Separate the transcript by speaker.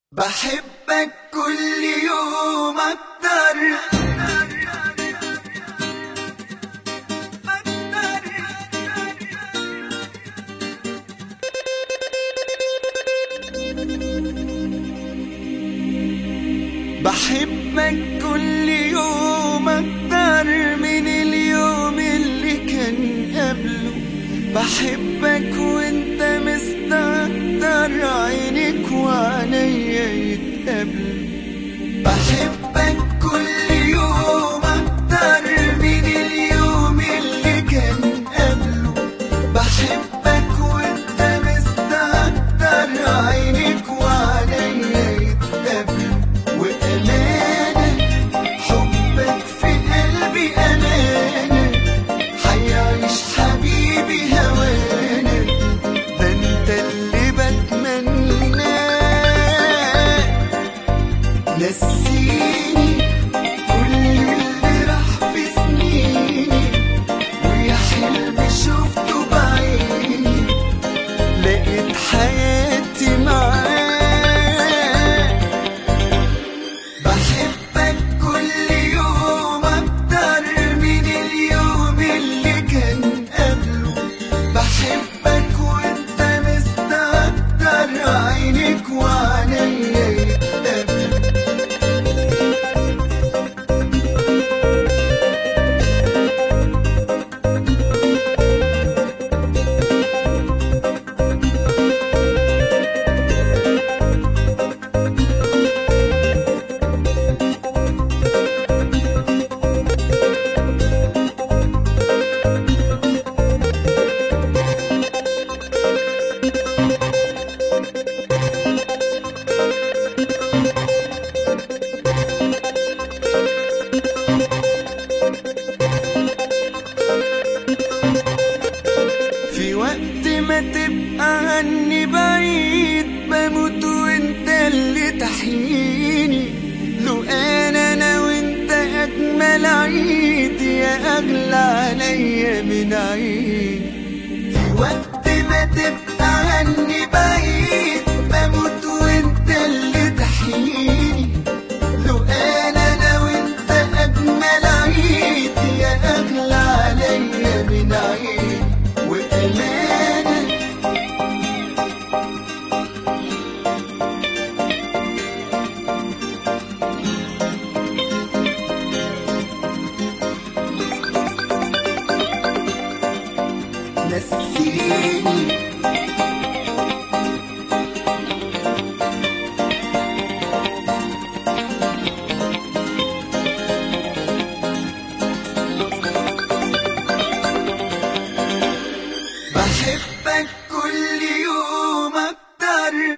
Speaker 1: بحبك كل يوم أكتر. بحبك كل يوم أكتر من اليوم اللي كان قبله. بحبك وانت مستكتر عينك وعينيا يتقابلوا. بحبك كل يوم أكتر من اليوم اللي كان قبله. بحبك وانت مستكتر عينك وعينيا يتقابلوا. وأمانة حبك في قلبي أمانة، حيعيش حبيبي هوانا. ده انت اللي بتمناه. نسيني كل اللي راح في سنيني، ويا حلم شفته بعيني لقيت حياتي معاك. بحبك كل يوم أكتر من اليوم اللي كان قبله. بحبك وانت مستكتر عينك وعينيا يتقابلوا. في وقت ما تبقى عني بعيد بموت وانت اللي تحييني. لو انا وانت اجمل عيد يا اغلى عليا من عيد. في وقت ما تبقى عني بعيد بموت وانت اللي تحييني. لو انا وانت اجمل عيد يا اغلى عليا من عيد. وأمانة نسيني بحبك كل يوم أكتر